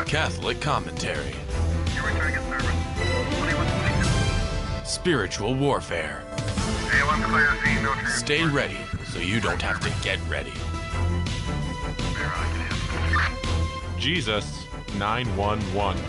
Catholic commentary. Spiritual warfare. Stay ready so you don't have to get ready. Jesus 911.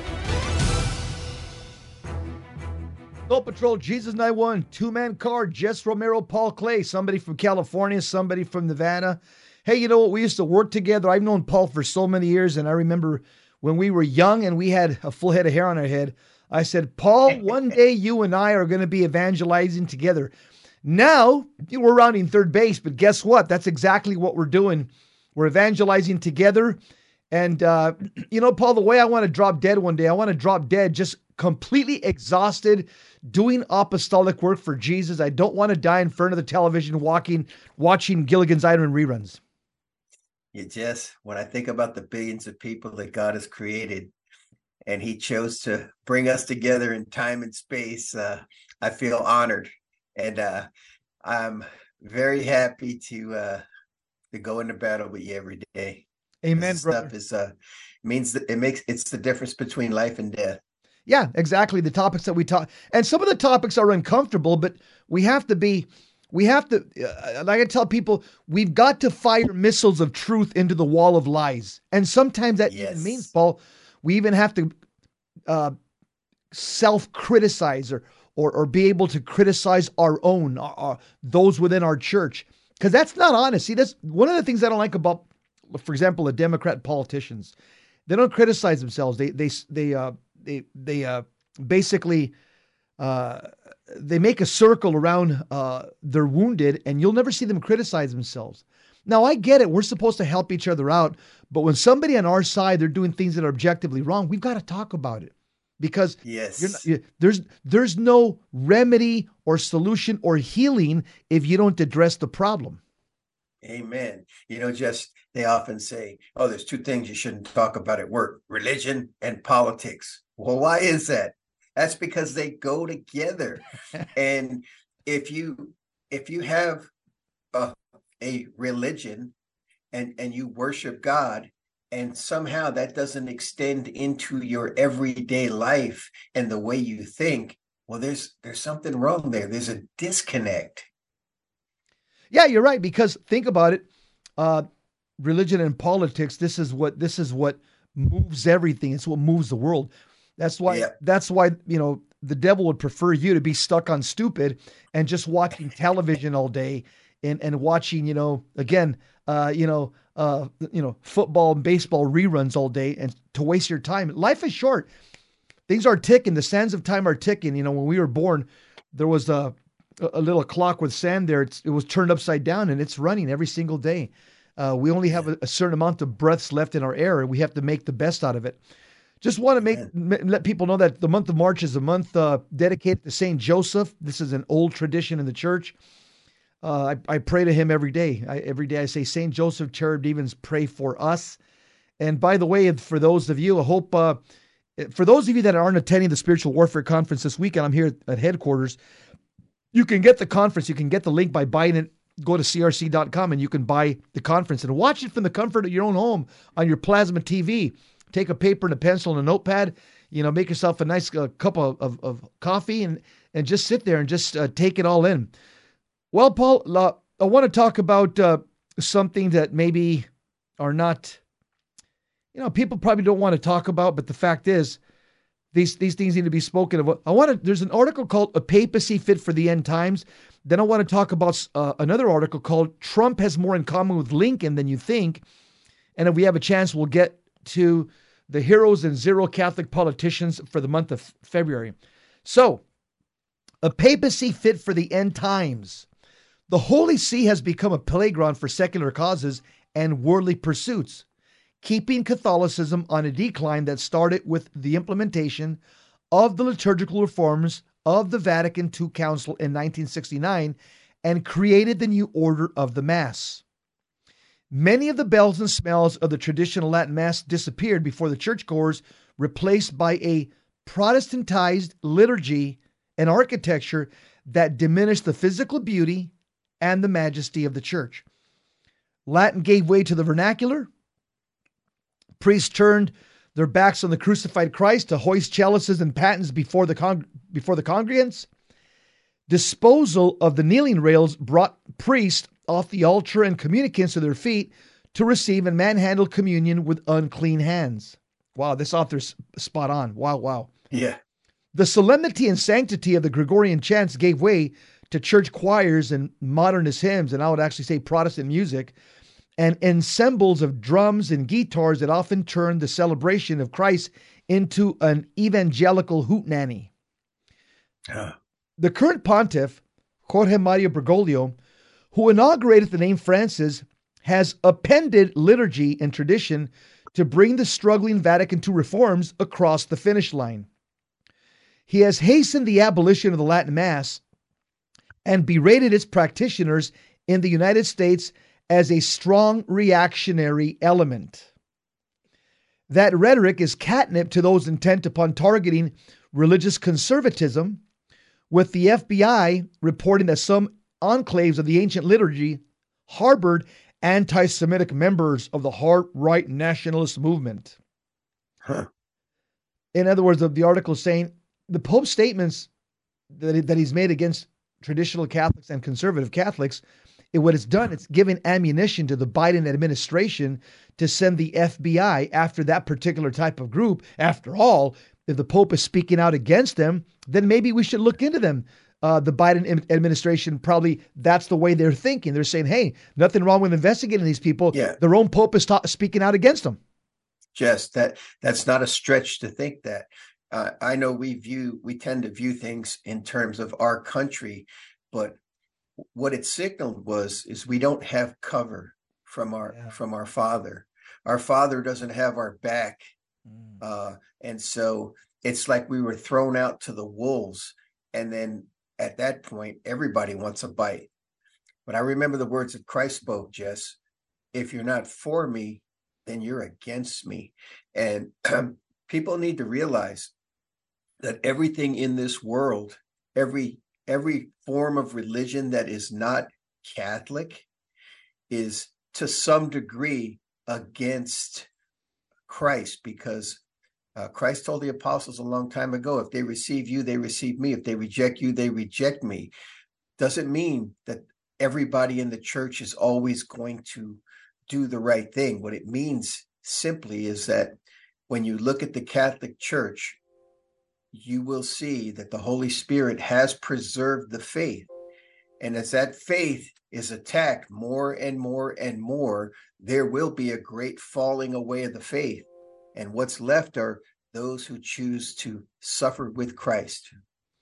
Snow Patrol, Jesus 911, two-man car, Jess Romero, Paul Clay, somebody from California, somebody from Nevada. Hey, you know what? We used to work together. I've known Paul for so many years, and I remember when we were young and we had a full head of hair on our head, I said, Paul, one day you and I are going to be evangelizing together. Now, we're rounding third base, but guess what? That's exactly what we're doing. We're evangelizing together. And, Paul, the way I want to drop dead one day, I want to drop dead just completely exhausted, doing apostolic work for Jesus. I don't want to die in front of the television watching Gilligan's Island reruns. When I think about the billions of people that God has created and he chose to bring us together in time and space, I feel honored. And I'm very happy to go into battle with you every day. Amen, brother. Stuff means that it's the difference between life and death. Yeah, exactly. The topics that we talk, and some of the topics are uncomfortable, but like I tell people, we've got to fire missiles of truth into the wall of lies. And sometimes that even means, Paul, we even have to self-criticize or be able to criticize our own, those within our church. Because that's not honest. See, that's one of the things I don't like about, for example, the Democrat politicians. They don't criticize themselves. They basically they make a circle around their wounded, and you'll never see them criticize themselves. Now, I get it. We're supposed to help each other out. But when somebody on our side, they're doing things that are objectively wrong, we've got to talk about it. Because there's no remedy or solution or healing if you don't address the problem. Amen. They often say, there's two things you shouldn't talk about at work, religion and politics. Well, why is that? That's because they go together. And if you have a religion and you worship God, and somehow that doesn't extend into your everyday life and the way you think, well, there's something wrong there. There's a disconnect. Yeah, you're right. Because think about it. Religion and politics, this is what moves everything. It's what moves the world. That's why the devil would prefer you to be stuck on stupid and just watching television all day and watching, football and baseball reruns all day, and to waste your time. Life is short. Things are ticking. The sands of time are ticking. When we were born, there was a little clock with sand there. It was turned upside down, and it's running every single day. We only have a certain amount of breaths left in our air, and we have to make the best out of it. Just want to let people know that the month of March is a month dedicated to Saint Joseph. This is an old tradition in the church. I pray to him every day. Every day I say, Saint Joseph, Cherub Demons, pray for us. And by the way, for those of you, I hope, for those of you that aren't attending the Spiritual Warfare Conference this weekend, I'm here at headquarters. You can get the conference. You can get the link by buying it. Go to crc.com and you can buy the conference and watch it from the comfort of your own home on your plasma TV. Take a paper and a pencil and a notepad, make yourself a nice cup of coffee and just sit there and just take it all in. Well, Paul, I want to talk about something that maybe are not, people probably don't want to talk about, but the fact is these things need to be spoken of. There's an article called A Papacy Fit for the End Times. Then I want to talk about another article called Trump Has More in Common with Lincoln Than You Think. And if we have a chance, we'll get to the heroes and zero Catholic politicians for the month of February. So, A Papacy Fit for the End Times. The Holy See has become a playground for secular causes and worldly pursuits, keeping Catholicism on a decline that started with the implementation of the liturgical reforms of the Vatican II Council in 1969 and created the new order of the Mass. Many of the bells and smells of the traditional Latin Mass disappeared before the churchgoers replaced by a Protestantized liturgy and architecture that diminished the physical beauty and the majesty of the church. Latin gave way to the vernacular. Priests turned their backs on the crucified Christ, to hoist chalices and patens before the congregants. Disposal of the kneeling rails brought priests off the altar and communicants to their feet to receive and manhandle communion with unclean hands. Wow, this author's spot on. Wow. Yeah. The solemnity and sanctity of the Gregorian chants gave way to church choirs and modernist hymns, and I would actually say Protestant music, and ensembles of drums and guitars that often turned the celebration of Christ into an evangelical hootenanny. The current pontiff, Jorge Mario Bergoglio, who inaugurated the name Francis, has appended liturgy and tradition to bring the struggling Vatican II reforms across the finish line. He has hastened the abolition of the Latin Mass and berated its practitioners in the United States as a strong reactionary element. That rhetoric is catnip to those intent upon targeting religious conservatism, with the FBI reporting that some enclaves of the ancient liturgy harbored anti-Semitic members of the hard-right nationalist movement. In other words, the article is saying the Pope's statements that he's made against traditional Catholics and conservative Catholics, what it's done, it's given ammunition to the Biden administration to send the FBI after that particular type of group. After all, if the Pope is speaking out against them, then maybe we should look into them. The Biden administration, probably that's the way they're thinking. They're saying, hey, nothing wrong with investigating these people. Yeah. Their own Pope is speaking out against them. Just that's not a stretch to think that. I know we tend to view things in terms of our country, but what it signaled is we don't have cover from our Father. Our Father doesn't have our back. And so it's like we were thrown out to the wolves. And then at that point, everybody wants a bite. But I remember the words that Christ spoke, Jess. If you're not for me, then you're against me. And people need to realize that everything in this world, every form of religion that is not Catholic is to some degree against Christ, because Christ told the apostles a long time ago, if they receive you, they receive me. If they reject you, they reject me. Doesn't mean that everybody in the church is always going to do the right thing. What it means simply is that when you look at the Catholic Church, you will see that the Holy Spirit has preserved the faith. And as that faith is attacked more and more and more, there will be a great falling away of the faith. And what's left are those who choose to suffer with Christ.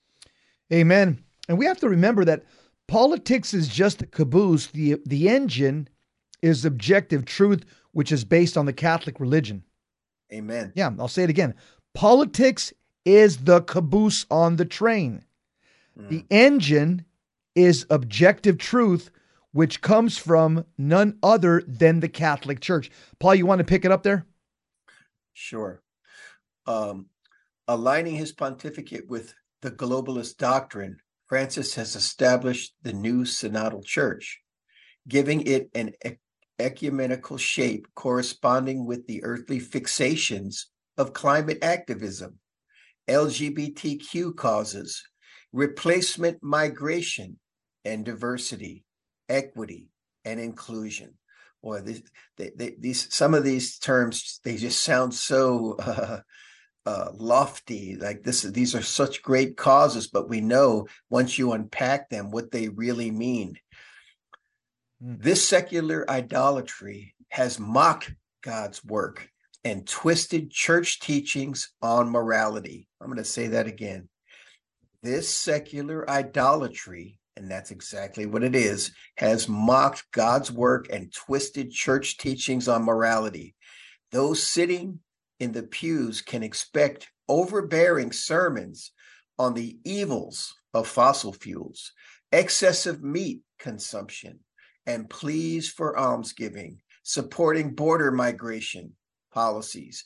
Amen. And we have to remember that politics is just a caboose. The engine is objective truth, which is based on the Catholic religion. Amen. Yeah, I'll say it again. Politics is the caboose on the train. The engine is objective truth, which comes from none other than the Catholic Church. Paul, you want to pick it up there? Sure. Aligning his pontificate with the globalist doctrine, Francis has established the new synodal church, giving it an ecumenical shape corresponding with the earthly fixations of climate activism, LGBTQ causes, replacement migration, and diversity, equity, and inclusion. Boy, these some of these terms, they just sound so lofty. Like these are such great causes, but we know once you unpack them, what they really mean. This secular idolatry has mocked God's work and twisted church teachings on morality. I'm going to say that again. This secular idolatry, and that's exactly what it is, has mocked God's work and twisted church teachings on morality. Those sitting in the pews can expect overbearing sermons on the evils of fossil fuels, excessive meat consumption, and pleas for almsgiving, supporting border migration policies,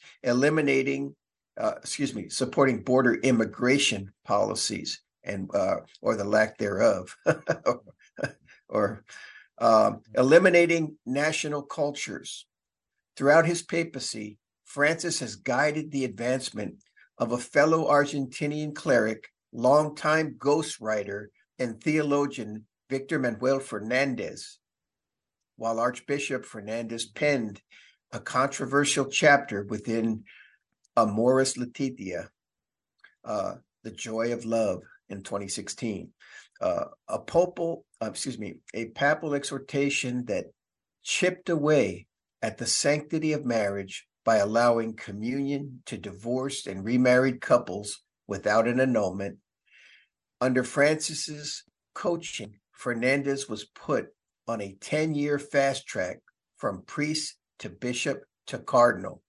supporting border immigration policies, and or the lack thereof, or eliminating national cultures. Throughout his papacy, Francis has guided the advancement of a fellow Argentinian cleric, longtime ghostwriter, and theologian Victor Manuel Fernandez, while Archbishop Fernandez penned a controversial chapter within Amoris Laetitia, The Joy of Love, in 2016. A papal exhortation that chipped away at the sanctity of marriage by allowing communion to divorced and remarried couples without an annulment. Under Francis's coaching, Fernandez was put on a 10-year fast track from priest to bishop to cardinal.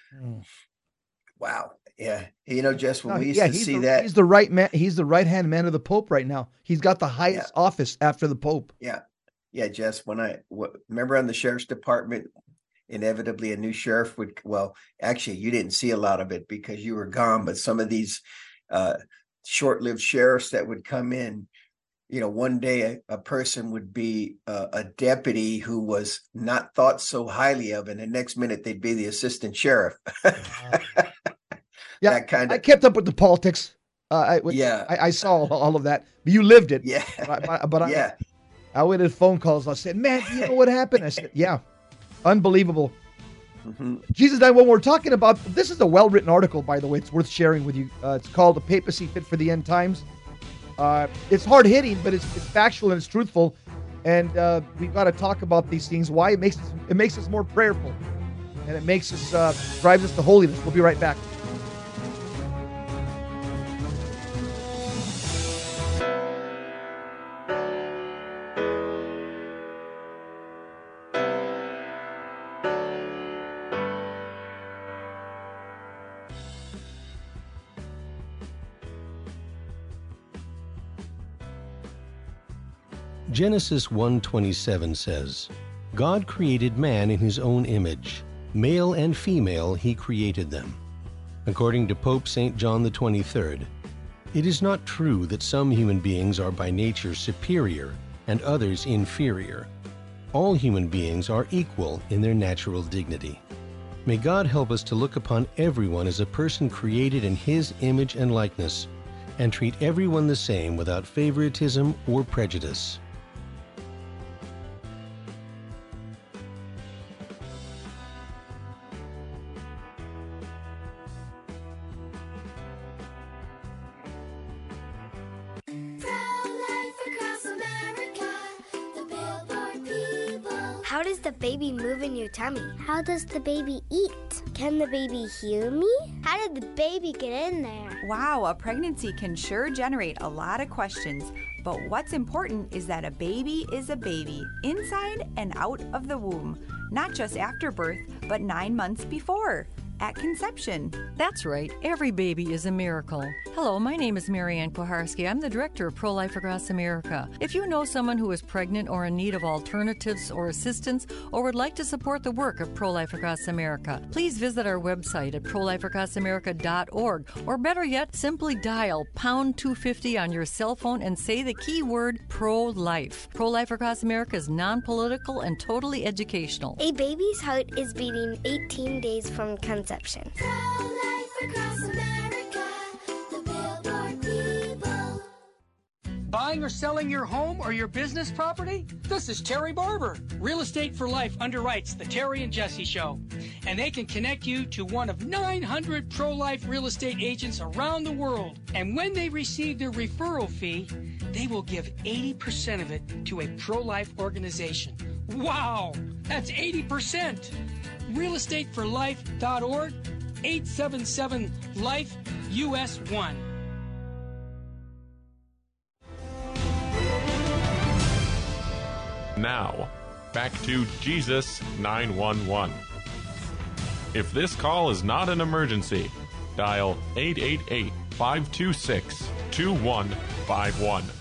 Wow. Yeah. Jess, when we used to see that. He's the right man. He's the right-hand man of the Pope right now. He's got the highest office after the Pope. Yeah. Yeah, Jess, remember on the sheriff's department, inevitably a new sheriff actually, you didn't see a lot of it because you were gone, but some of these short-lived sheriffs that would come in, one day a person would be a deputy who was not thought so highly of, and the next minute they'd be the assistant sheriff. Yeah, I kept up with the politics. I saw all of that. But you lived it. Yeah. I would have phone calls. I said, man, do you know what happened? I said, yeah. Unbelievable. Mm-hmm. Jesus and I, when we're talking about, this is a well-written article, by the way. It's worth sharing with you. It's called The Papacy Fit for the End Times. It's hard-hitting, but it's factual and it's truthful. And we've got to talk about these things. Why? It makes us more prayerful. And it makes us, drives us to holiness. We'll be right back. Genesis 1:27 says, God created man in his own image. Male and female he created them. According to Pope St. John XXIII, it is not true that some human beings are by nature superior and others inferior. All human beings are equal in their natural dignity. May God help us to look upon everyone as a person created in his image and likeness, and treat everyone the same without favoritism or prejudice. How does the baby move in your tummy? How does the baby eat? Can the baby hear me? How did the baby get in there? Wow, a pregnancy can sure generate a lot of questions. But what's important is that a baby is a baby, inside and out of the womb. Not just after birth, but 9 months before. At conception. That's right. Every baby is a miracle. Hello, my name is Marianne Koharski. I'm the director of Pro-Life Across America. If you know someone who is pregnant or in need of alternatives or assistance or would like to support the work of Pro-Life Across America, please visit our website at prolifeacrossamerica.org, or better yet, simply dial pound 250 on your cell phone and say the keyword pro-life. Pro-Life Across America is non-political and totally educational. A baby's heart is beating 18 days from conception. Pro-life across America, the Billboard people. Buying or selling your home or your business property? This is Terry Barber. Real Estate for Life underwrites The Terry and Jesse Show, and they can connect you to one of 900 pro-life real estate agents around the world. And when they receive their referral fee, they will give 80% of it to a pro-life organization. Wow, that's 80%. realestateforlife.org, 877-LIFE, US 1. Now, back to Jesus 911. If this call is not an emergency, dial 888-526-2151.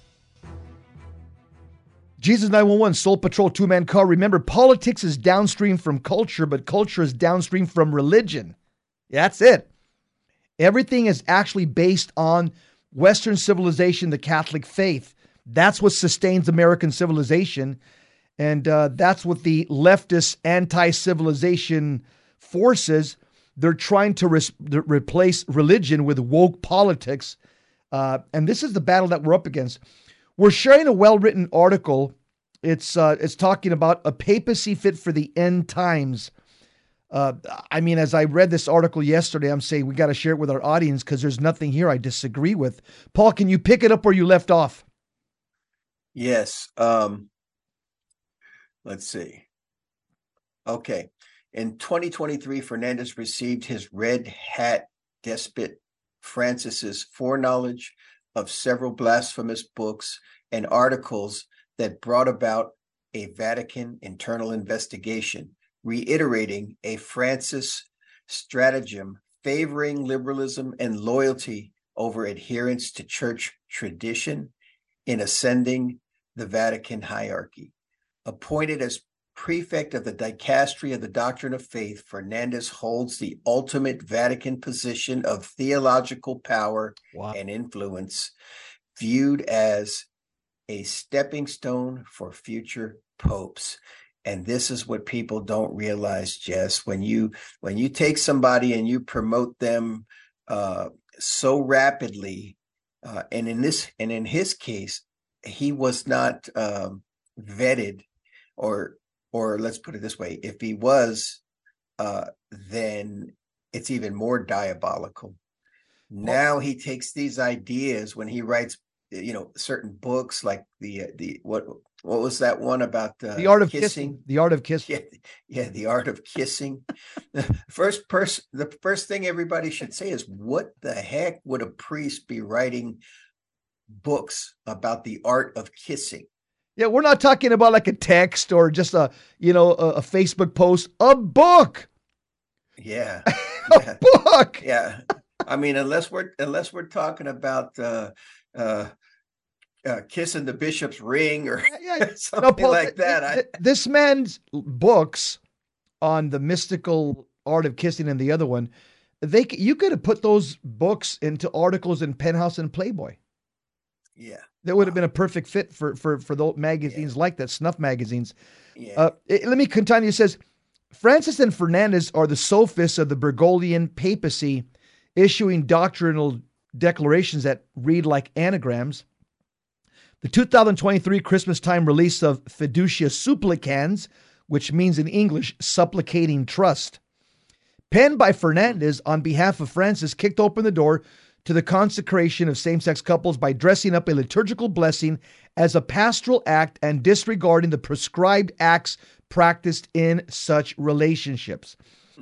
Jesus 911, Soul Patrol, two-man car. Remember, politics is downstream from culture, but culture is downstream from religion. That's it. Everything is actually based on Western civilization, the Catholic faith. That's what sustains American civilization. And that's what the leftist anti-civilization forces They're trying to replace religion with woke politics. And this is the battle that we're up against. We're sharing a well-written article. It's talking about a papacy fit for the end times. I mean, as I read this article yesterday, I'm saying we got to share it with our audience because there's nothing here I disagree with. Paul, can you pick it up where you left off? Yes. Let's see. Okay. In 2023, Fernandez received his Red Hat despot Francis's foreknowledge of several blasphemous books and articles that brought about a Vatican internal investigation, reiterating a Francis stratagem favoring liberalism and loyalty over adherence to church tradition in ascending the Vatican hierarchy. Appointed as prefect of the Dicastery of the Doctrine of Faith, Fernandez holds the ultimate Vatican position of theological power and influence, viewed as a stepping stone for future popes. And this is what people don't realize, Jess. When you take somebody and you promote them so rapidly, and in his case, he was not vetted, or let's put it this way: if he was, then it's even more diabolical. Now he takes these ideas when he writes, certain books like what was that one about the art of kissing? The art of kissing. Yeah, the art of kissing. The first thing everybody should say is, what the heck would a priest be writing books about the art of kissing? Yeah, we're not talking about like a text or just a Facebook post. A book. Yeah. A book. Yeah. I mean, unless we're talking about kissing the bishop's ring or something Paul, like that. This man's books on the mystical art of kissing and the other one, you could have put those books into articles in Penthouse and Playboy. Yeah. That would have been a perfect fit for those magazines like that, snuff magazines. Yeah. Let me continue. It says, Francis and Fernandez are the sophists of the Bergoglian papacy, issuing doctrinal declarations that read like anagrams. The 2023 Christmas time release of Fiducia Supplicans, which means in English, supplicating trust, penned by Fernandez on behalf of Francis, kicked open the door to the consecration of same-sex couples by dressing up a liturgical blessing as a pastoral act and disregarding the prescribed acts practiced in such relationships.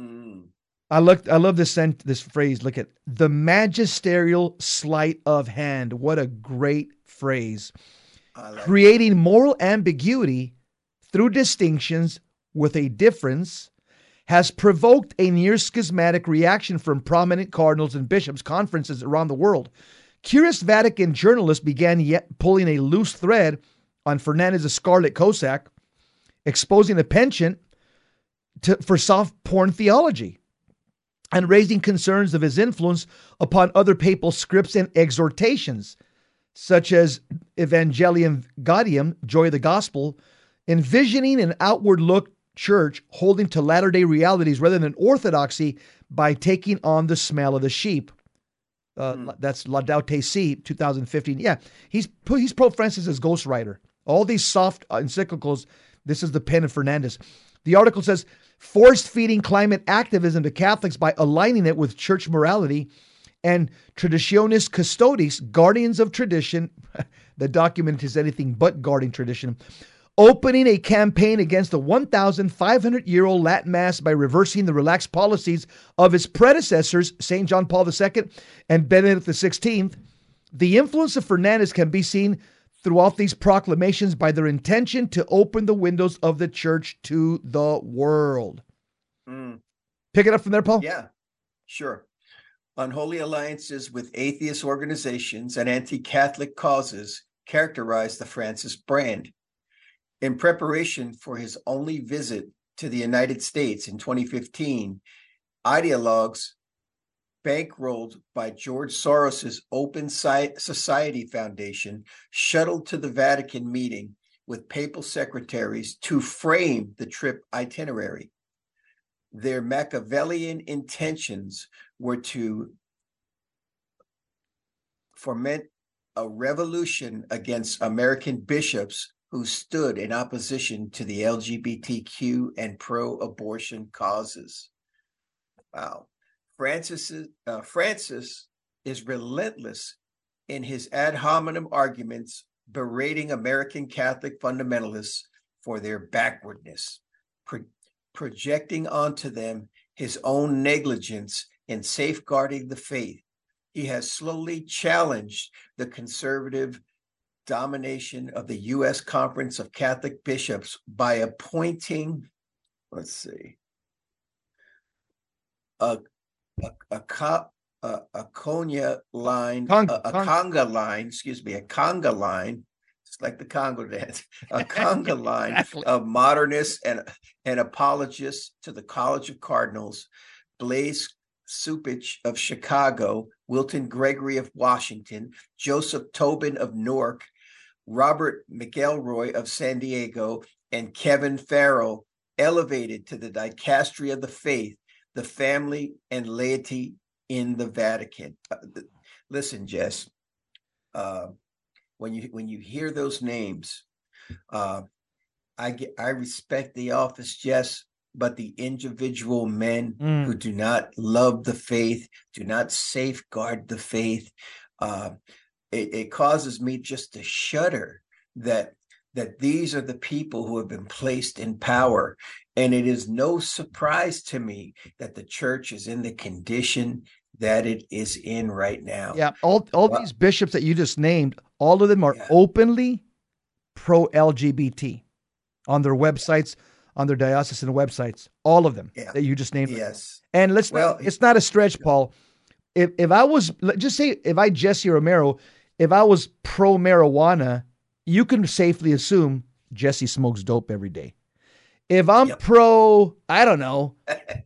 I love this phrase. Look at the magisterial sleight of hand. What a great phrase. Creating moral ambiguity through distinctions with a difference has provoked a near schismatic reaction from prominent cardinals and bishops' conferences around the world. Curious Vatican journalists began pulling a loose thread on Fernandez's Scarlet Cossack, exposing a penchant for soft porn theology and raising concerns of his influence upon other papal scripts and exhortations, such as Evangelium Gaudium, Joy of the Gospel, envisioning an outward look church holding to latter-day realities rather than orthodoxy by taking on the smell of the sheep. That's Laudato Si, 2015. Yeah, he's Pope Francis's ghostwriter. All these soft encyclicals, this is the pen of Fernandez. The article says, force-feeding climate activism to Catholics by aligning it with church morality, and Traditionis Custodes, guardians of tradition, the document is anything but guarding tradition, opening a campaign against the 1,500-year-old Latin Mass by reversing the relaxed policies of his predecessors, St. John Paul II and Benedict XVI. The influence of Fernandez can be seen throughout these proclamations by their intention to open the windows of the church to the world. Pick it up from there, Paul? Yeah, sure. Unholy alliances with atheist organizations and anti-Catholic causes characterize the Francis brand. In preparation for his only visit to the United States in 2015, ideologues bankrolled by George Soros's Open Society Foundation shuttled to the Vatican meeting with papal secretaries to frame the trip itinerary. Their Machiavellian intentions were to foment a revolution against American bishops who stood in opposition to the LGBTQ and pro-abortion causes. Wow. Francis is relentless in his ad hominem arguments, berating American Catholic fundamentalists for their backwardness, projecting onto them his own negligence in safeguarding the faith. He has slowly challenged the conservative domination of the U.S. Conference of Catholic Bishops by appointing, a conga line, it's like the Congo dance, a conga line exactly. Of modernists and apologists to the College of Cardinals, Blaise Supich of Chicago, Wilton Gregory of Washington, Joseph Tobin of Newark, Robert McElroy of San Diego, and Kevin Farrell, elevated to the dicastery of the faith, the family, and laity in the Vatican. Listen, Jess, when you hear those names, I respect the office, Jess, but the individual men who do not love the faith, do not safeguard the faith, it causes me just to shudder that these are the people who have been placed in power. And it is no surprise to me that the church is in the condition that it is in right now. Yeah, all these bishops that you just named, all of them are openly pro-LGBT on their websites, on their diocesan websites, all of them that you just named. Yes. And it's not a stretch, Paul. If I was, just say, if I, Jesse Romero, if I was pro-marijuana, you can safely assume Jesse smokes dope every day. If I'm pro, I don't know,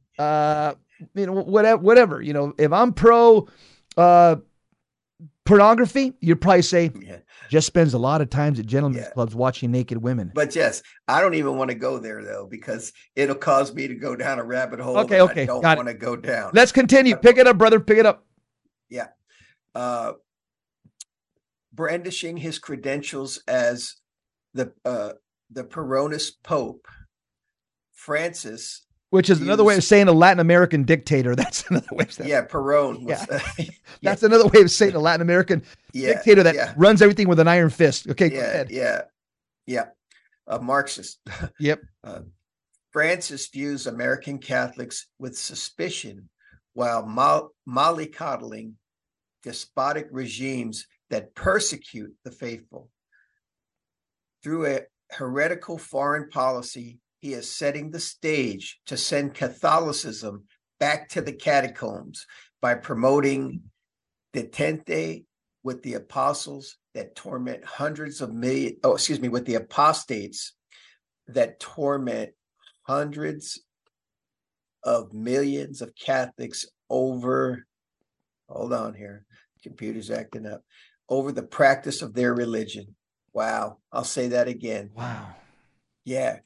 whatever, if I'm pro pornography, you'd probably say, just spends a lot of times at gentlemen's clubs watching naked women. But Jess, I don't even want to go there though, because it'll cause me to go down a rabbit hole. Okay. I don't want to go down. Let's continue. Pick it up, brother. Pick it up. Yeah. Brandishing his credentials as the Peronist Pope, Francis, which is another way of saying a Latin American dictator. That's another way of saying Perón. That's another way of saying a Latin American dictator that runs everything with an iron fist. Okay, go ahead. Yeah. A Marxist. Yep. Francis views American Catholics with suspicion while mollycoddling despotic regimes that persecute the faithful. Through a heretical foreign policy, he is setting the stage to send Catholicism back to the catacombs by promoting detente with the apostles that torment with the apostates that torment hundreds of millions of Catholics over, hold on here, computer's acting up, over the practice of their religion. Wow. I'll say that again. Wow. Yeah.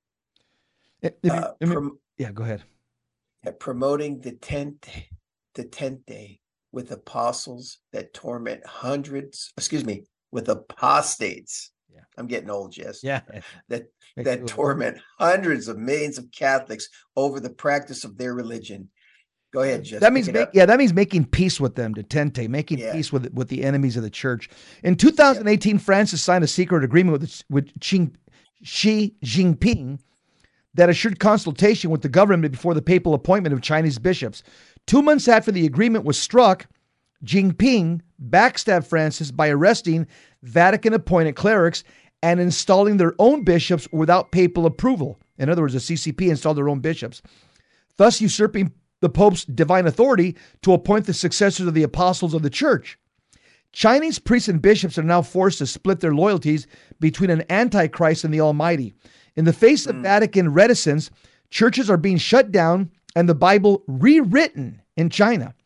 Go ahead. Promoting detente with apostles that torment with apostates. Yeah. I'm getting old, Jess. Yeah. That torment hundreds of millions of Catholics over the practice of their religion. Go ahead, Jess. That means making peace with them, detente, making peace with the enemies of the church. In 2018, Francis signed a secret agreement with Xi Jinping that assured consultation with the government before the papal appointment of Chinese bishops. 2 months after the agreement was struck, Jinping backstabbed Francis by arresting Vatican-appointed clerics and installing their own bishops without papal approval. In other words, the CCP installed their own bishops, thus usurping the Pope's divine authority to appoint the successors of the apostles of the church. Chinese priests and bishops are now forced to split their loyalties between an antichrist and the Almighty. In the face of Vatican reticence, churches are being shut down and the Bible rewritten in China.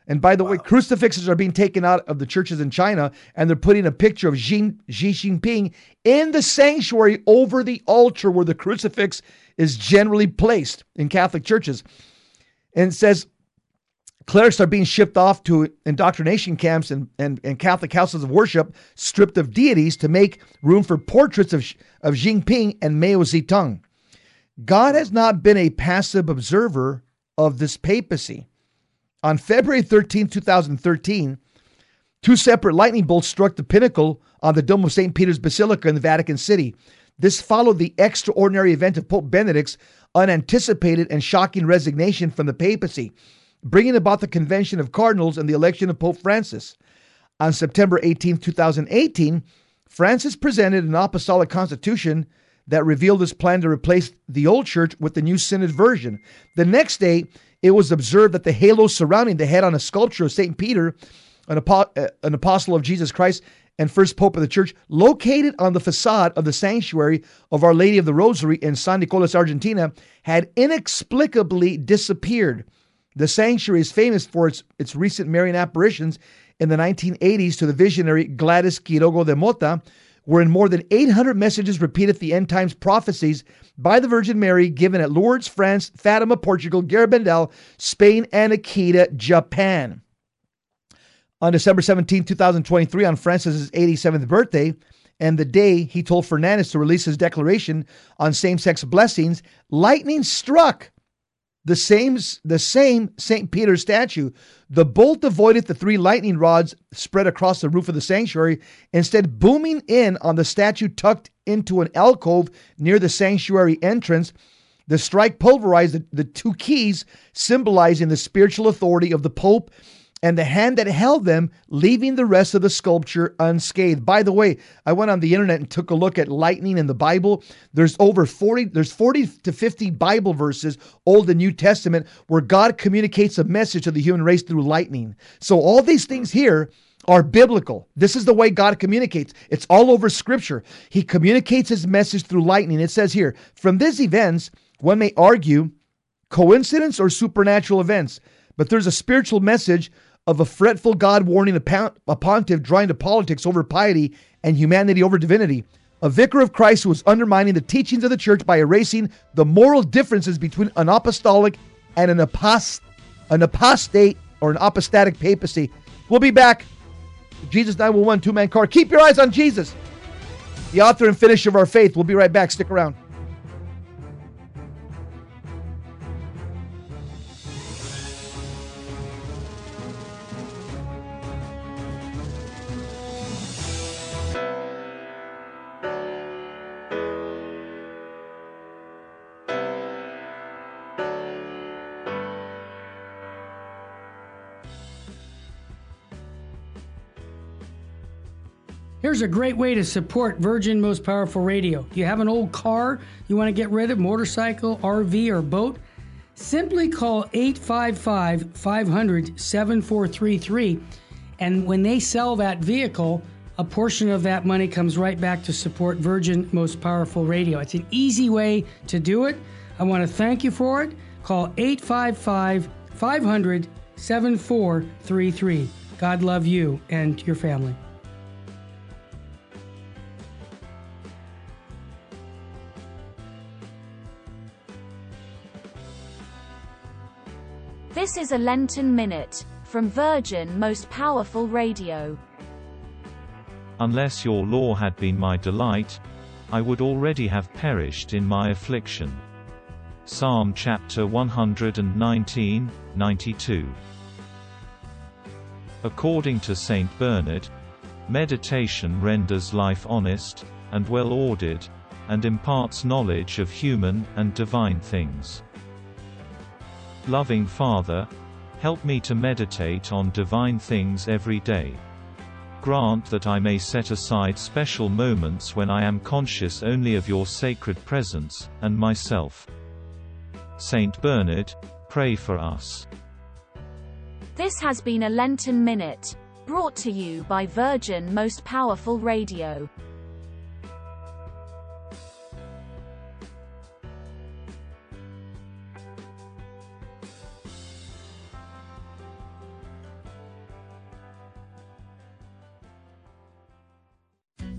And by the way, crucifixes are being taken out of the churches in China, and they're putting a picture of Xi Jinping in the sanctuary over the altar where the crucifix is generally placed in Catholic churches. And it says clerics are being shipped off to indoctrination camps and Catholic houses of worship, stripped of deities to make room for portraits of Xi Jinping and Mao Zedong. God has not been a passive observer of this papacy. On February 13, 2013, two separate lightning bolts struck the pinnacle on the Dome of St. Peter's Basilica in the Vatican City. This followed the extraordinary event of Pope Benedict's unanticipated and shocking resignation from the papacy, bringing about the Convention of Cardinals and the election of Pope Francis. On September 18, 2018, Francis presented an apostolic constitution that revealed his plan to replace the old church with the new synod version. The next day, it was observed that the halo surrounding the head on a sculpture of St. Peter, an apostle of Jesus Christ and first pope of the church, located on the facade of the sanctuary of Our Lady of the Rosary in San Nicolas, Argentina, had inexplicably disappeared. The sanctuary is famous for its recent Marian apparitions in the 1980s to the visionary Gladys Quiroga de Mota, wherein more than 800 messages repeated the end times prophecies by the Virgin Mary given at Lourdes, France, Fatima, Portugal, Garabandal, Spain, and Akita, Japan. On December 17, 2023, on Francis' 87th birthday, and the day he told Fernandez to release his declaration on same-sex blessings, lightning struck the same St. Peter's statue. The bolt avoided the three lightning rods spread across the roof of the sanctuary, instead booming in on the statue tucked into an alcove near the sanctuary entrance. The strike pulverized the two keys, symbolizing the spiritual authority of the Pope and the hand that held them, leaving the rest of the sculpture unscathed. By the way, I went on the internet and took a look at lightning in the Bible. There's 40 to 50 Bible verses, Old and New Testament, where God communicates a message to the human race through lightning. So all these things here are biblical. This is the way God communicates. It's all over Scripture. He communicates his message through lightning. It says here, from these events, one may argue coincidence or supernatural events, but there's a spiritual message of a fretful God warning a pontiff drawing to politics over piety and humanity over divinity. A vicar of Christ who is undermining the teachings of the church by erasing the moral differences between an apostolic and an apostate or an apostatic papacy. We'll be back. Jesus 911 two-man car. Keep your eyes on Jesus, the author and finisher of our faith. We'll be right back. Stick around. Here's a great way to support Virgin Most Powerful Radio. Do you have an old car you want to get rid of, motorcycle, RV, or boat? Simply call 855-500-7433, and when they sell that vehicle, a portion of that money comes right back to support Virgin Most Powerful Radio. It's an easy way to do it. I want to thank you for it. Call 855-500-7433. God love you and your family. This is a Lenten Minute from Virgin Most Powerful Radio. Unless your law had been my delight, I would already have perished in my affliction. Psalm chapter 119, 92. According to Saint Bernard, meditation renders life honest and well-ordered, and imparts knowledge of human and divine things. Loving Father, help me to meditate on divine things every day. Grant that I may set aside special moments when I am conscious only of your sacred presence and myself. Saint Bernard, pray for us. This has been a Lenten Minute, brought to you by Virgin Most Powerful Radio.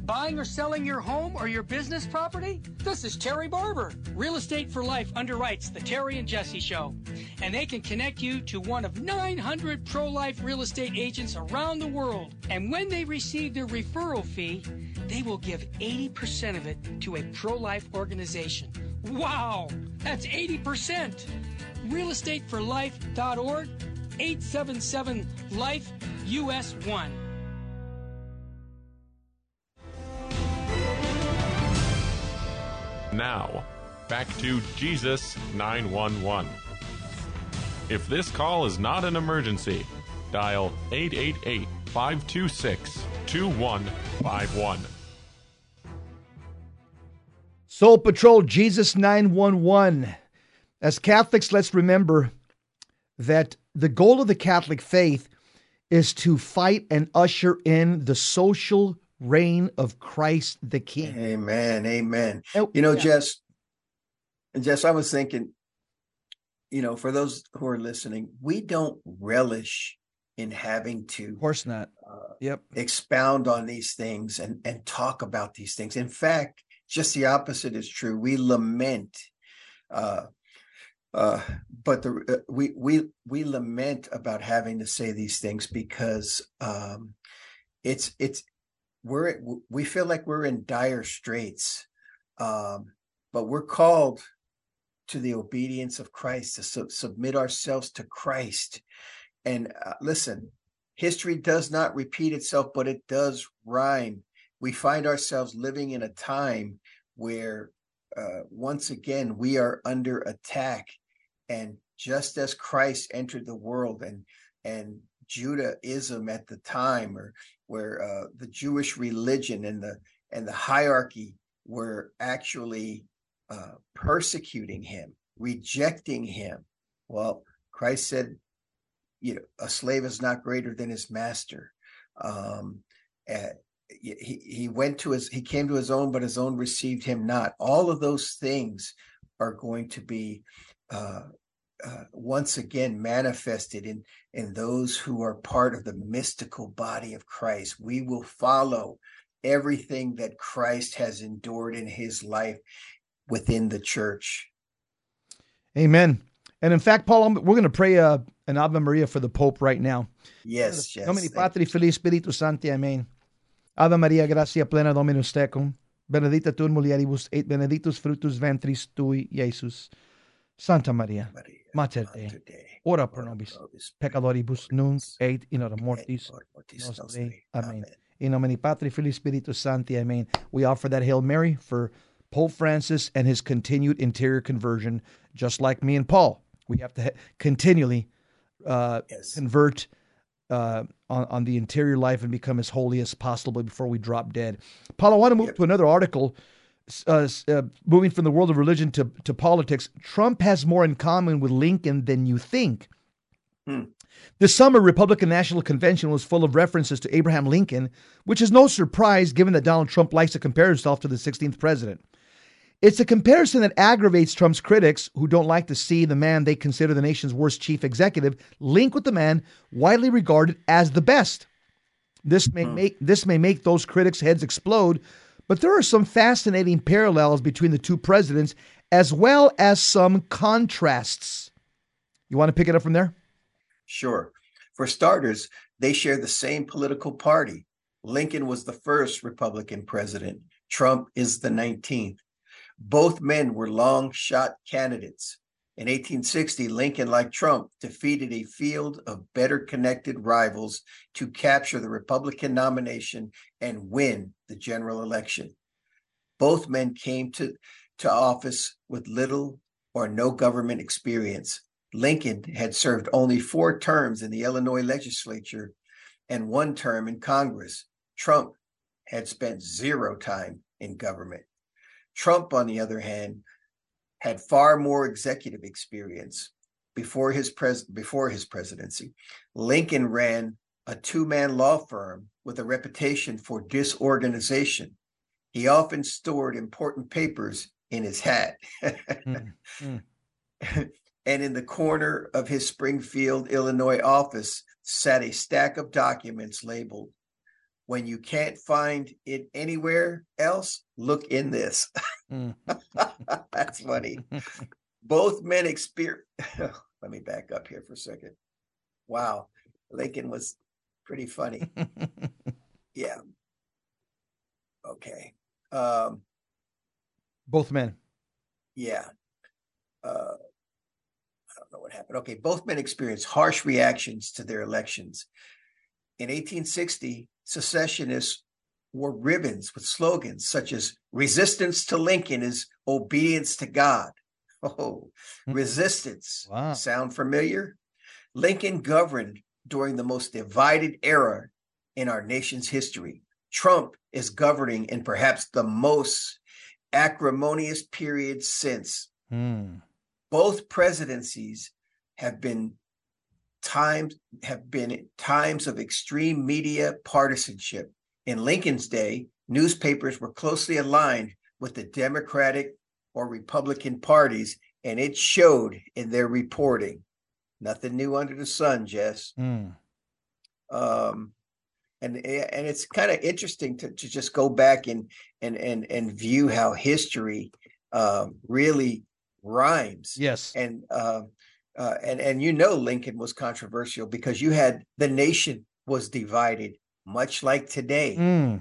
Buying or selling your home or your business property? This is Terry Barber. Real Estate for Life underwrites the Terry and Jesse Show, and they can connect you to one of 900 pro-life real estate agents around the world. And when they receive their referral fee, they will give 80% of it to a pro-life organization. Wow, that's 80%. realestateforlife.org, 877-LIFE-US1. Now, back to Jesus 911. If this call is not an emergency, dial 888-526-2151. Soul Patrol, Jesus 911. As Catholics, let's remember that the goal of the Catholic faith is to fight and usher in the social reign of Christ the King. Amen. Amen. Oh, You know, yeah. Jess, I was thinking, for those who are listening, we don't relish in having to, Of course not. expound on these things and talk about these things. In fact, just the opposite is true. We lament, we lament about having to say these things because we feel like we're in dire straits, but we're called to the obedience of Christ, to submit ourselves to Christ. And listen, history does not repeat itself, but it does rhyme. We find ourselves living in a time where once again, we are under attack. And just as Christ entered the world and Judaism at the time, or where the Jewish religion and the hierarchy were actually persecuting him, rejecting him. Well, Christ said, a slave is not greater than his master. He came to his own, but his own received him not. All of those things are going to be once again manifested in those who are part of the mystical body of Christ. We will follow everything that Christ has endured in his life within the church. Amen. And in fact, Paul, we're going to pray an Ave Maria for the Pope right now. Yes. Nomini Patri Filii Spiritus Sancti. Amen. Ave Maria, gratia plena Dominus tecum, benedicta tu in mulieribus, et benedictus fructus ventris tui, Iesus. Santa Maria, Mater Dei, ora pro nobis, peccatoribus, nunc et in hora mortis nostri. Amen. In nomine Patri Filii Spiritus Sancti. Amen. We offer that Hail Mary for Pope Francis and his continued interior conversion, just like me and Paul. We have to continually convert on the interior life and become as holy as possible before we drop dead. Paul, I want to move to another article. Moving from the world of religion to politics, Trump has more in common with Lincoln than you think. This summer, Republican National Convention was full of references to Abraham Lincoln, which is no surprise given that Donald Trump likes to compare himself to the 16th president. It's a comparison that aggravates Trump's critics, who don't like to see the man they consider the nation's worst chief executive link with the man widely regarded as the best. This may make those critics' heads explode, but there are some fascinating parallels between the two presidents, as well as some contrasts. You want to pick it up from there? Sure. For starters, they share the same political party. Lincoln was the first Republican president. Trump is the 19th. Both men were long shot candidates. In 1860, Lincoln, like Trump, defeated a field of better connected rivals to capture the Republican nomination and win the general election. Both men came to office with little or no government experience. Lincoln had served only 4 terms in the Illinois legislature and 1 term in Congress. Trump had spent 0 time in government. Trump, on the other hand, had far more executive experience. Before his presidency, Lincoln ran a 2-man law firm with a reputation for disorganization. He often stored important papers in his hat. And in the corner of his Springfield, Illinois office sat a stack of documents labeled When you can't find it anywhere else, look in this. That's funny. Both men experience. Let me back up here for a second. Wow. Lincoln was pretty funny. Yeah. Okay. Both men. Yeah. I don't know what happened. Okay. Both men experienced harsh reactions to their elections. In 1860, secessionists wore ribbons with slogans such as resistance to Lincoln is obedience to God. Oh, resistance. Wow. Sound familiar? Lincoln governed during the most divided era in our nation's history. Trump is governing in perhaps the most acrimonious period since. Both presidencies have been times of extreme media partisanship. In Lincoln's day, newspapers were closely aligned with the Democratic or Republican parties, and it showed in their reporting. Nothing new under the sun, Jess. And it's kind of interesting to just go back and view how history really rhymes. Yes. And Lincoln was controversial because you had the nation was divided, much like today.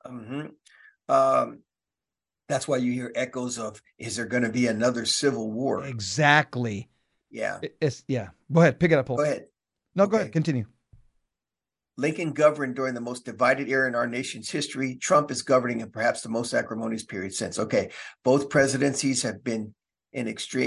That's why you hear echoes of, is there going to be another civil war? Exactly. Yeah. Yeah. Go ahead. Pick it up, Paul. Go ahead. No, go ahead. Continue. Lincoln governed during the most divided era in our nation's history. Trump is governing in perhaps the most acrimonious period since. Okay. Both presidencies have been in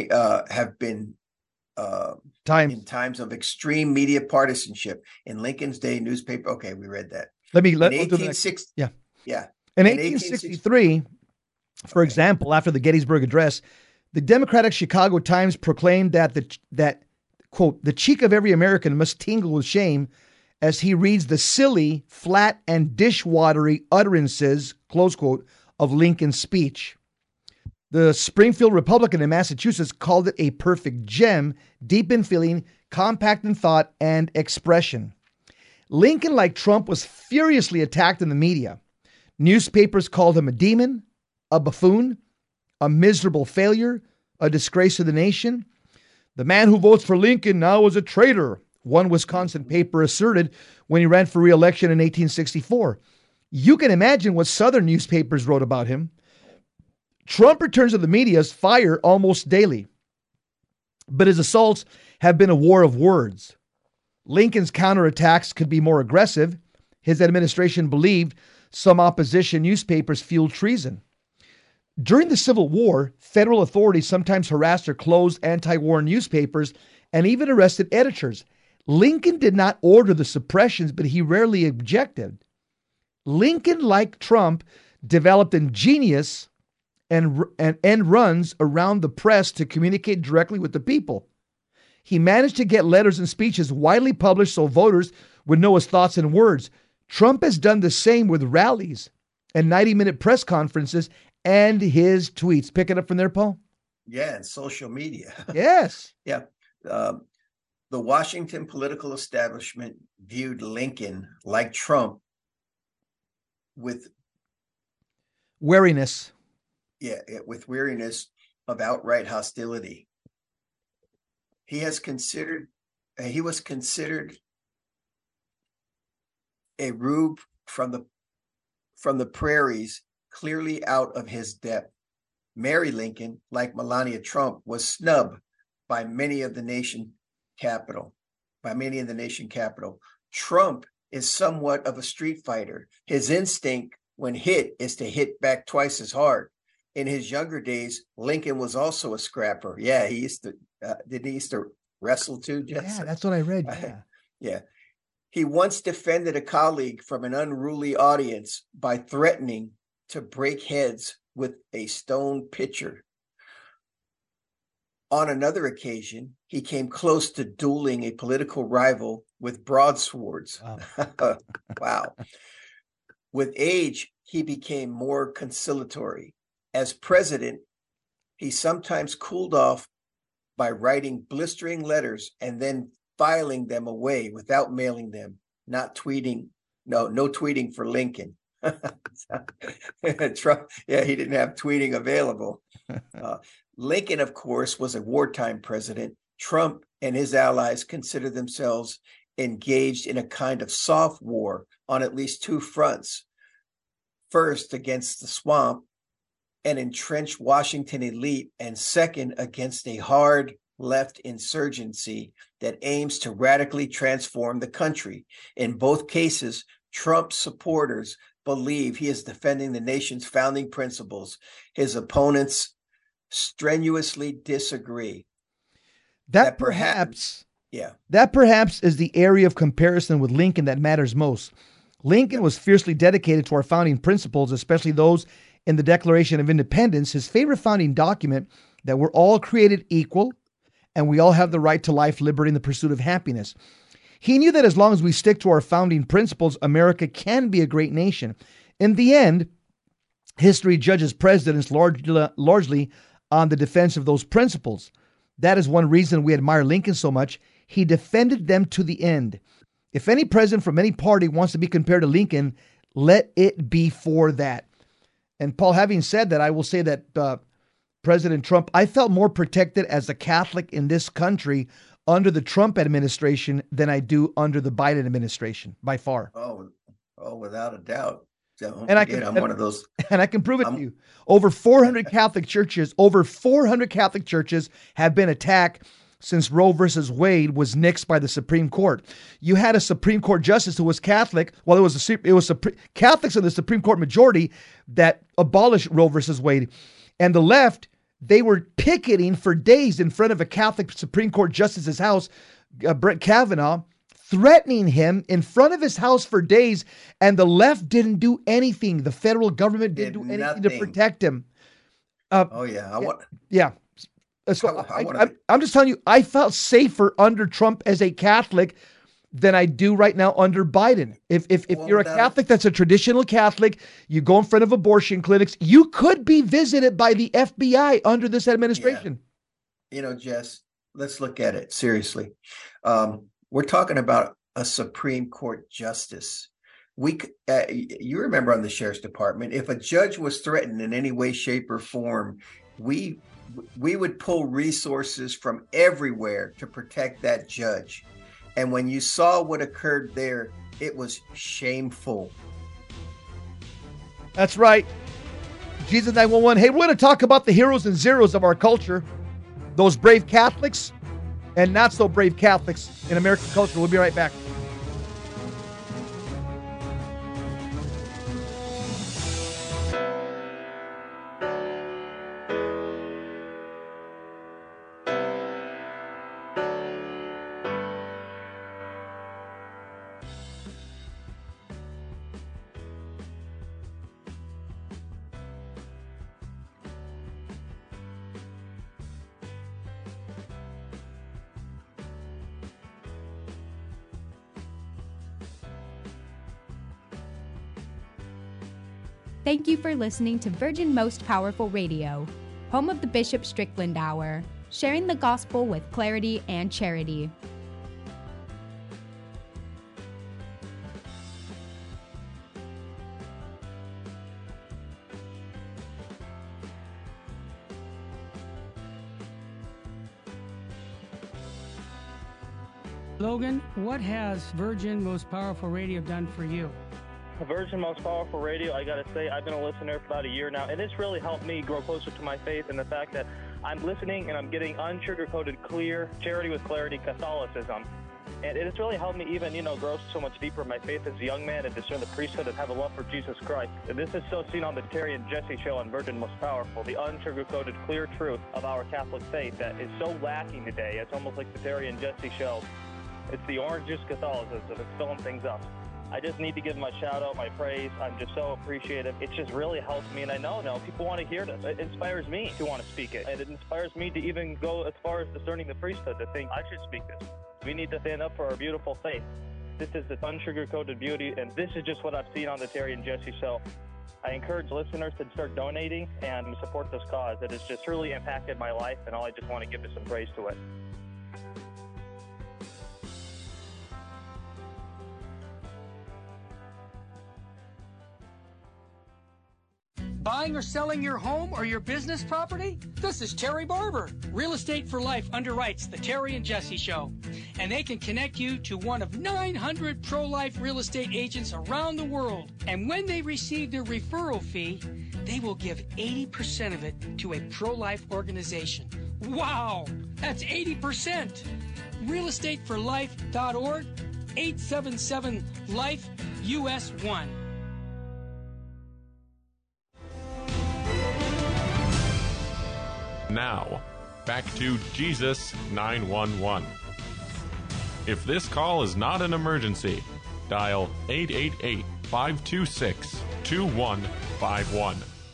times of extreme media partisanship. In Lincoln's day, newspaper. Okay. We read that. Let 1860. Yeah. Yeah. In 1863, for example, after the Gettysburg Address, the Democratic Chicago Times proclaimed that quote, the cheek of every American must tingle with shame as he reads the silly, flat, and dishwatery utterances, close quote, of Lincoln's speech. The Springfield Republican in Massachusetts called it a perfect gem, deep in feeling, compact in thought and expression. Lincoln, like Trump, was furiously attacked in the media. Newspapers called him a demon, a buffoon, a miserable failure, a disgrace to the nation. The man who votes for Lincoln now is a traitor, one Wisconsin paper asserted when he ran for re-election in 1864. You can imagine what Southern newspapers wrote about him. Trump returns to the media's fire almost daily, but his assaults have been a war of words. Lincoln's counterattacks could be more aggressive. His administration believed some opposition newspapers fueled treason. During the Civil War, federal authorities sometimes harassed or closed anti-war newspapers and even arrested editors. Lincoln did not order the suppressions, but he rarely objected. Lincoln, like Trump, developed ingenious and end runs around the press to communicate directly with the people. He managed to get letters and speeches widely published so voters would know his thoughts and words. Trump has done the same with rallies and 90-minute press conferences and his tweets. Pick it up from there, Paul. Yeah, and social media. Yes. Yeah. The Washington political establishment viewed Lincoln, like Trump, with wariness. Yeah, with weariness of outright hostility. He was considered a rube from the prairies, clearly out of his depth. Mary Lincoln, like Melania Trump, was snubbed by many in the nation capital. Trump is somewhat of a street fighter. His instinct when hit is to hit back twice as hard. In his younger days, Lincoln was also a scrapper. Yeah, he used to. Did he used to wrestle too, Jess? Yeah, that's what I read. Yeah. Yeah. He once defended a colleague from an unruly audience by threatening to break heads with a stone pitcher. On another occasion, he came close to dueling a political rival with broadswords. Wow. Wow. With age, he became more conciliatory. As president, he sometimes cooled off by writing blistering letters and then filing them away without mailing them, not tweeting No tweeting for Lincoln. Trump, yeah, he didn't have tweeting available. Lincoln, of course, was a wartime president. Trump and his allies consider themselves engaged in a kind of soft war on at least two fronts. First, against the swamp, an entrenched Washington elite, and second, against a hard left insurgency that aims to radically transform the country. In both cases, Trump's supporters believe he is defending the nation's founding principles. His opponents strenuously disagree. That perhaps is the area of comparison with Lincoln that matters most. Lincoln was fiercely dedicated to our founding principles, especially those in the Declaration of Independence, his favorite founding document, that we're all created equal and we all have the right to life, liberty, and the pursuit of happiness. He knew that as long as we stick to our founding principles, America can be a great nation. In the end, history judges presidents largely on the defense of those principles. That is one reason we admire Lincoln so much. He defended them to the end. If any president from any party wants to be compared to Lincoln, let it be for that. And Paul, having said that, I will say that President Trump, I felt more protected as a Catholic in this country under the Trump administration than I do under the Biden administration, by far. Oh, without a doubt. So, and I'm one of those. And I can prove it to you. Over 400 Catholic churches have been attacked since Roe versus Wade was nixed by the Supreme Court. You had a Supreme Court justice who was Catholic. Well, it was Catholics in the Supreme Court majority that abolished Roe versus Wade. And the left, they were picketing for days in front of a Catholic Supreme Court justice's house, Brett Kavanaugh, threatening him in front of his house for days, and the left didn't do anything. The federal government didn't do anything to protect him. So I'm just telling you, I felt safer under Trump as a Catholic than I do right now under Biden. If you're a Catholic that's a traditional Catholic, you go in front of abortion clinics, you could be visited by the FBI under this administration. Yeah. Jess, let's look at it seriously. We're talking about a Supreme Court justice. You remember on the Sheriff's Department, if a judge was threatened in any way, shape, or form, we would pull resources from everywhere to protect that judge. And when you saw what occurred there, it was shameful. That's right. Jesus 911. Hey, we're going to talk about the heroes and zeros of our culture. Those brave Catholics and not so brave Catholics in American culture. We'll be right back. Thank you for listening to Virgin Most Powerful Radio, home of the Bishop Strickland Hour, sharing the gospel with clarity and charity. Logan, what has Virgin Most Powerful Radio done for you? Virgin Most Powerful Radio, I gotta say, I've been a listener for about a year now, and it's really helped me grow closer to my faith and the fact that I'm listening and I'm getting unsugar-coated, clear, charity with clarity Catholicism. And it's really helped me even, grow so much deeper in my faith as a young man and discern the priesthood and have a love for Jesus Christ. And this is so seen on the Terry and Jesse Show on Virgin Most Powerful, the unsugar-coated, clear truth of our Catholic faith that is so lacking today. It's almost like the Terry and Jesse Show. It's the orange juice Catholicism. It's filling things up. I just need to give my shout out, my praise. I'm just so appreciative. It just really helps me, and I know people want to hear this. It inspires me to want to speak it, and it inspires me to even go as far as discerning the priesthood to think I should speak this. We need to stand up for our beautiful faith. This is the unsugar-coated beauty, and this is just what I've seen on the Terry and Jesse Show. I encourage listeners to start donating and support this cause. It has just truly impacted my life, and all I just want to give is some praise to it. Buying or selling your home or your business property? This is Terry Barber. Real Estate for Life underwrites the Terry and Jesse Show, and they can connect you to one of 900 pro-life real estate agents around the world. And when they receive their referral fee, they will give 80% of it to a pro-life organization. Wow, that's 80%. realestateforlife.org, 877-LIFE, US 1. Now, back to Jesus 911. If this call is not an emergency, dial 888-526-2151.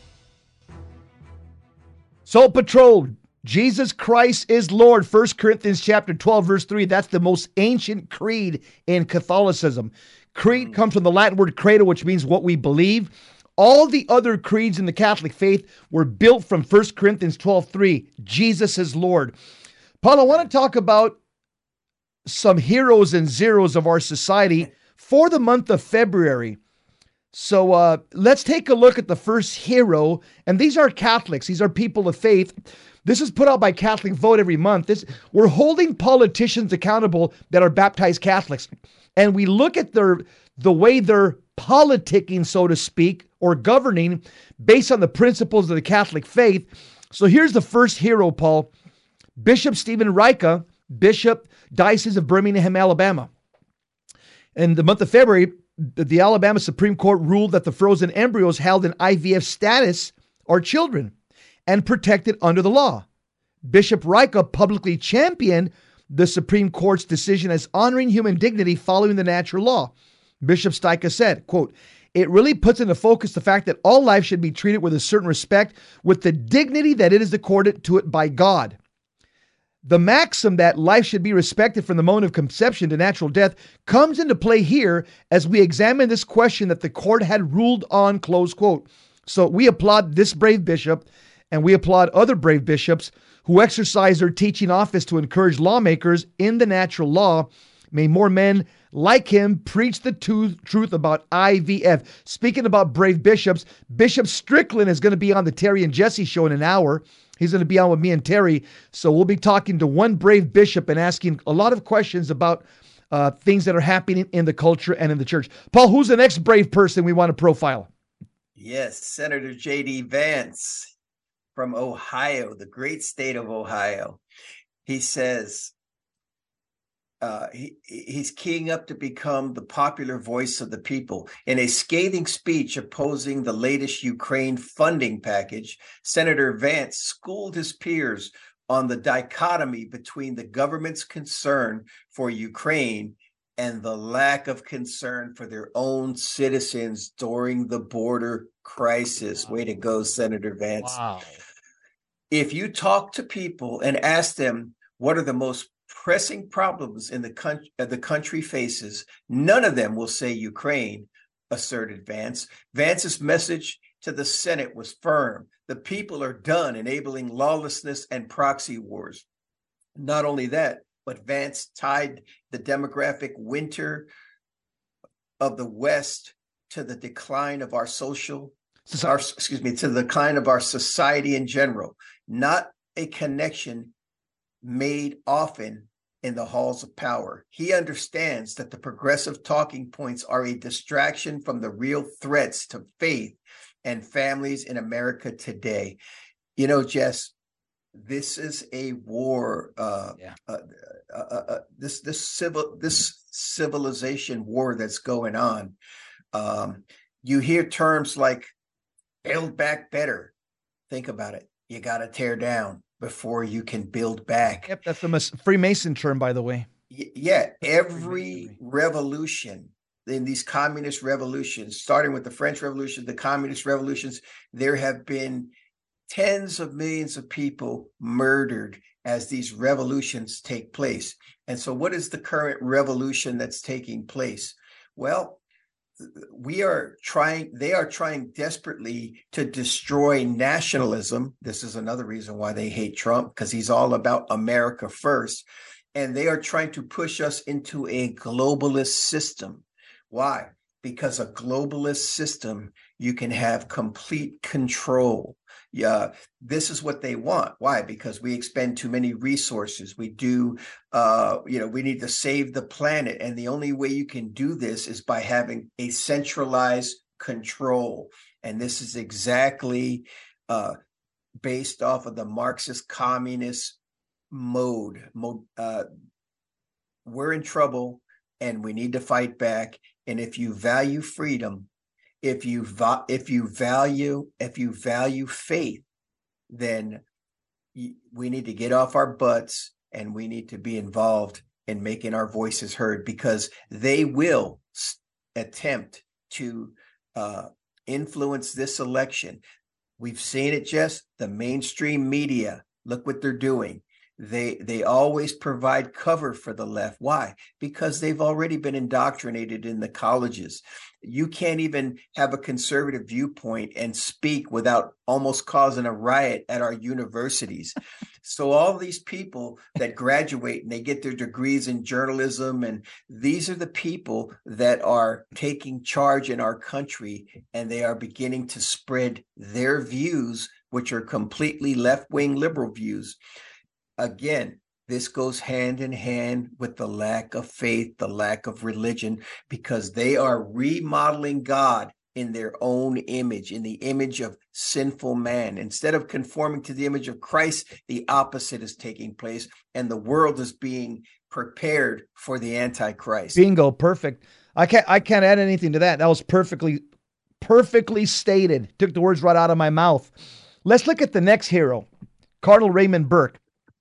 Soul Patrol, Jesus Christ is Lord. 1 Corinthians chapter 12, verse 3. That's the most ancient creed in Catholicism. Creed comes from the Latin word credo, which means what we believe. All the other creeds in the Catholic faith were built from 1 Corinthians 12:3. Jesus is Lord. Paul, I want to talk about some heroes and zeros of our society for the month of February. So let's take a look at the first hero. And these are Catholics. These are people of faith. This is put out by Catholic Vote every month. We're holding politicians accountable that are baptized Catholics. And we look at the way they're politicking, so to speak, or governing based on the principles of the Catholic faith. So here's the first hero, Paul. Bishop Stephen Reicha, Bishop, Diocese of Birmingham, Alabama. In the month of February, the Alabama Supreme Court ruled that the frozen embryos held in IVF status are children and protected under the law. Bishop Reicha publicly championed the Supreme Court's decision as honoring human dignity following the natural law. Bishop Steicha said, quote, "It really puts into focus the fact that all life should be treated with a certain respect, with the dignity that it is accorded to it by God. The maxim that life should be respected from the moment of conception to natural death comes into play here as we examine this question that the court had ruled on," close quote. So we applaud this brave bishop, and we applaud other brave bishops who exercise their teaching office to encourage lawmakers in the natural law. May more men like him preach the truth about IVF. Speaking about brave bishops, Bishop Strickland is going to be on the Terry and Jesse Show in an hour. He's going to be on with me and Terry. So we'll be talking to one brave bishop and asking a lot of questions about things that are happening in the culture and in the church. Paul, who's the next brave person we want to profile? Yes, Senator J.D. Vance from Ohio, the great state of Ohio. He says, he's keying up to become the popular voice of the people. In a scathing speech opposing the latest Ukraine funding package, Senator Vance schooled his peers on the dichotomy between the government's concern for Ukraine and the lack of concern for their own citizens during the border crisis. Wow. Way to go, Senator Vance. Wow. If you talk to people and ask them what are the most pressing problems in the country faces, none of them will say Ukraine, asserted Vance. Vance's message to the Senate was firm. The people are done enabling lawlessness and proxy wars. Not only that, but Vance tied the demographic winter of the West to the decline of our to the decline of our society in general, not a connection made often in the halls of power. He understands that the progressive talking points are a distraction from the real threats to faith and families in America today. You know, Jess, this is a war. This civilization war that's going on. You hear terms like "build back better." Think about it. You got to tear down before you can build back. Yep, that's the Freemason term, by the way. Yeah, every revolution in these communist revolutions, starting with the French Revolution, the communist revolutions, there have been tens of millions of people murdered as these revolutions take place. And so what is the current revolution that's taking place? Well, they are trying desperately to destroy nationalism. This is another reason why they hate Trump, because he's all about America first. And they are trying to push us into a globalist system. Why? because a globalist system, you can have complete control. Yeah, this is what they want. Why? Because we expend too many resources. We do, we need to save the planet. And the only way you can do this is by having a centralized control. And this is exactly based off of the Marxist communist mode. We're in trouble and we need to fight back. And if you value freedom, if you value faith, then we need to get off our butts and we need to be involved in making our voices heard, because they will attempt to influence this election. We've seen it, just the mainstream media. Look what they're doing. They always provide cover for the left. Why? Because they've already been indoctrinated in the colleges. You can't even have a conservative viewpoint and speak without almost causing a riot at our universities. So all these people that graduate and they get their degrees in journalism, and these are the people that are taking charge in our country, and they are beginning to spread their views, which are completely left-wing liberal views. Again, this goes hand in hand with the lack of faith, the lack of religion, because they are remodeling God in their own image, in the image of sinful man. Instead of conforming to the image of Christ, the opposite is taking place, and the world is being prepared for the Antichrist. Bingo, perfect. I can't add anything to that. That was perfectly stated. Took the words right out of my mouth. Let's look at the next hero, Cardinal Raymond Burke.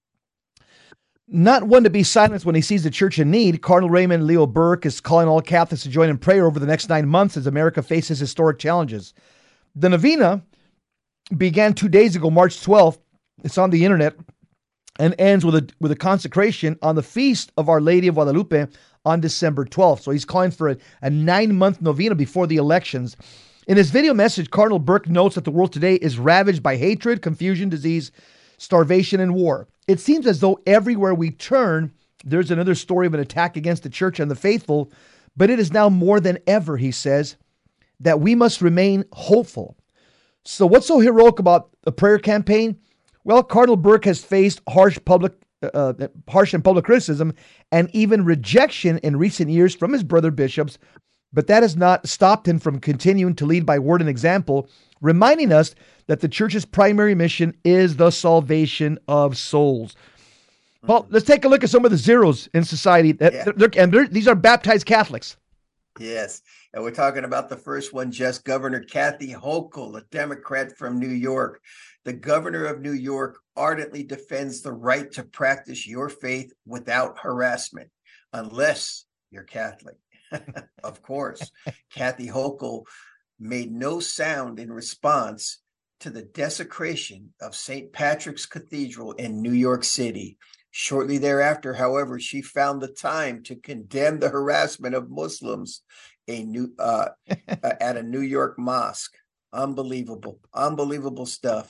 Not one to be silenced when he sees the church in need, Cardinal Raymond Leo Burke is calling all Catholics to join in prayer over the next 9 months as America faces historic challenges. The novena began 2 days ago, March 12th. It's on the internet, and ends with a consecration on the feast of Our Lady of Guadalupe on December 12th. So he's calling for a 9-month novena before the elections. In his video message, Cardinal Burke notes that the world today is ravaged by hatred, confusion, disease, starvation, and war. It seems as though everywhere we turn, there's another story of an attack against the church and the faithful, but it is now more than ever, he says, that we must remain hopeful. So what's so heroic about a prayer campaign? Well, Cardinal Burke has faced harsh and public criticism and even rejection in recent years from his brother bishops, but that has not stopped him from continuing to lead by word and example, reminding us that the church's primary mission is the salvation of souls. Well, let's take a look at some of the zeros in society. These are baptized Catholics. Yes. And we're talking about the first one, just Governor Kathy Hochul, a Democrat from New York. The governor of New York ardently defends the right to practice your faith without harassment, unless you're Catholic. Of course, Kathy Hochul made no sound in response to the desecration of St. Patrick's Cathedral in New York City. Shortly thereafter, however, she found the time to condemn the harassment of Muslims at a New York mosque. Unbelievable stuff.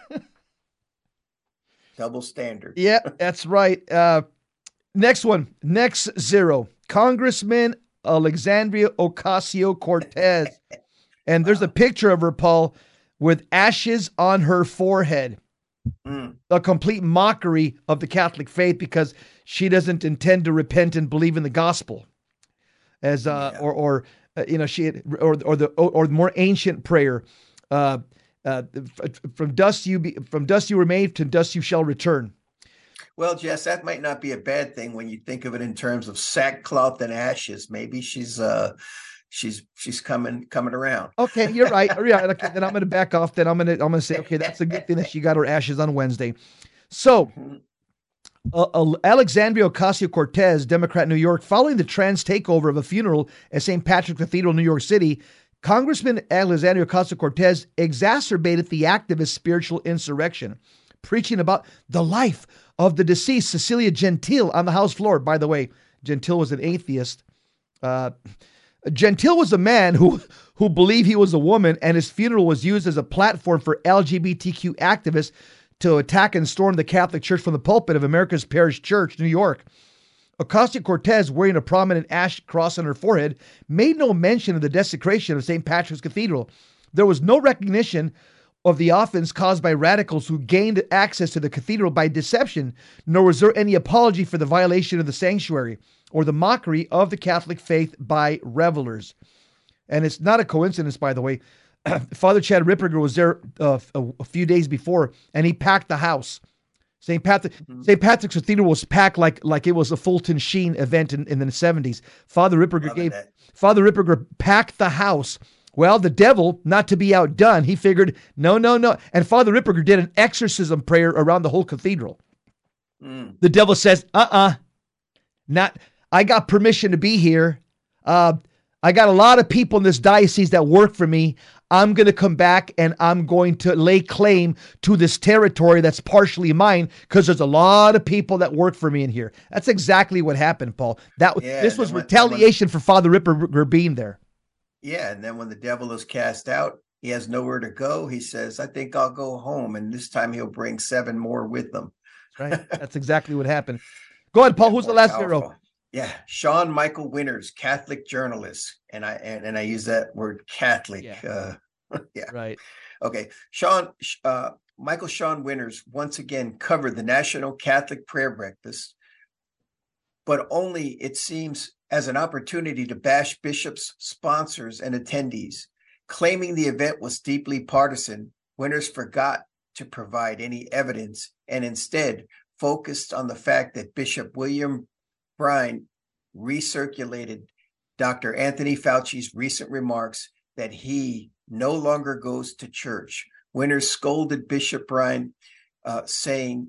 Double standard. Yeah, that's right. Next one, next zero. Congressman Alexandria Ocasio-Cortez. And there's a picture of her, Paul, with ashes on her forehead. A complete mockery of the Catholic faith, because she doesn't intend to repent and believe in the gospel, as or the more ancient prayer, from dust you were made, to dust you shall return. Well, Jess, that might not be a bad thing when you think of it in terms of sackcloth and ashes. Maybe she's coming around. Okay, you're right. Yeah, okay, then I'm going to back off. Then I'm going to say, okay, that's a good thing that she got her ashes on Wednesday. So, Alexandria Ocasio-Cortez, Democrat, New York, following the trans takeover of a funeral at St. Patrick's Cathedral, New York City, Congressman Alexandria Ocasio-Cortez exacerbated the activist spiritual insurrection, preaching about the life of the deceased Cecilia Gentile on the House floor. By the way, Gentile was an atheist. Gentile was a man who believed he was a woman, and his funeral was used as a platform for LGBTQ activists to attack and storm the Catholic Church from the pulpit of America's Parish Church, New York. Ocasio-Cortez, wearing a prominent ash cross on her forehead, made no mention of the desecration of St. Patrick's Cathedral. There was no recognition of the offense caused by radicals who gained access to the cathedral by deception, nor was there any apology for the violation of the sanctuary or the mockery of the Catholic faith by revelers. And it's not a coincidence, by the way. Father Chad Ripperger was there a few days before, and he packed the house. St. Patrick's Cathedral was packed like it was a Fulton Sheen event in the 70s. Father Ripperger packed the house. Well, the devil, not to be outdone, he figured, no. And Father Ripperger did an exorcism prayer around the whole cathedral. The devil says, not. I got permission to be here. I got a lot of people in this diocese that work for me. I'm going to come back and I'm going to lay claim to this territory that's partially mine because there's a lot of people that work for me in here. That's exactly what happened, Paul. This was retaliation for Father Ripperger being there. Yeah, and then when the devil is cast out, he has nowhere to go. He says, I think I'll go home. And this time he'll bring 7 more with him. Right. That's exactly what happened. Go ahead, Paul. Who's the last hero? Yeah, Sean Michael Winters, Catholic journalist. And I use that word Catholic. Yeah. Right. Okay. Michael Sean Winters once again covered the National Catholic Prayer Breakfast, but only, it seems, as an opportunity to bash bishops, sponsors, and attendees. Claiming the event was deeply partisan, Winters forgot to provide any evidence and instead focused on the fact that Bishop William Bryan recirculated Dr. Anthony Fauci's recent remarks that he no longer goes to church. Winters scolded Bishop Bryan, saying,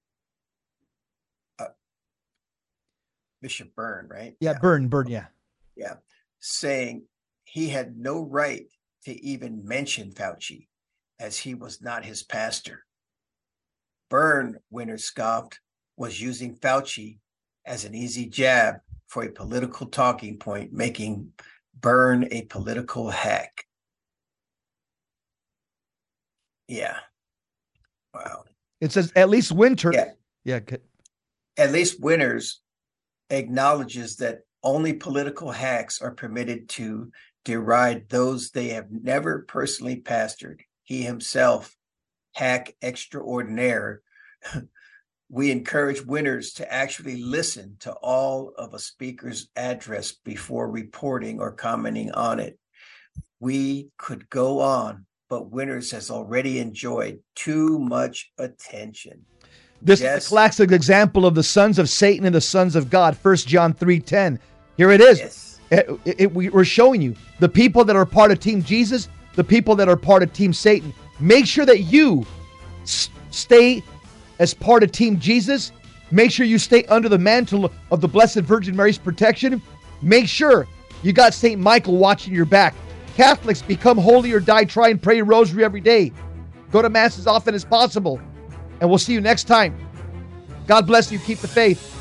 Bishop Byrne, right? Yeah, Byrne, yeah. Yeah, saying he had no right to even mention Fauci as he was not his pastor. Byrne, Winters scoffed, was using Fauci as an easy jab for a political talking point, making Byrne a political hack. Yeah. Wow. It says at least Winters. Yeah. At least Winters acknowledges that only political hacks are permitted to deride those they have never personally pastored. He himself, hack extraordinaire. We encourage Winters to actually listen to all of a speaker's address before reporting or commenting on it. We could go on, but Winters has already enjoyed too much attention. This is a classic example of the sons of Satan and the sons of God. 1 John 3:10. Here it is. Yes. We're showing you the people that are part of Team Jesus, the people that are part of Team Satan. Make sure that you stay as part of Team Jesus. Make sure you stay under the mantle of the Blessed Virgin Mary's protection. Make sure you got St. Michael watching your back. Catholics, become holy or die. Try and pray a rosary every day. Go to Mass as often as possible. And we'll see you next time. God bless you. Keep the faith.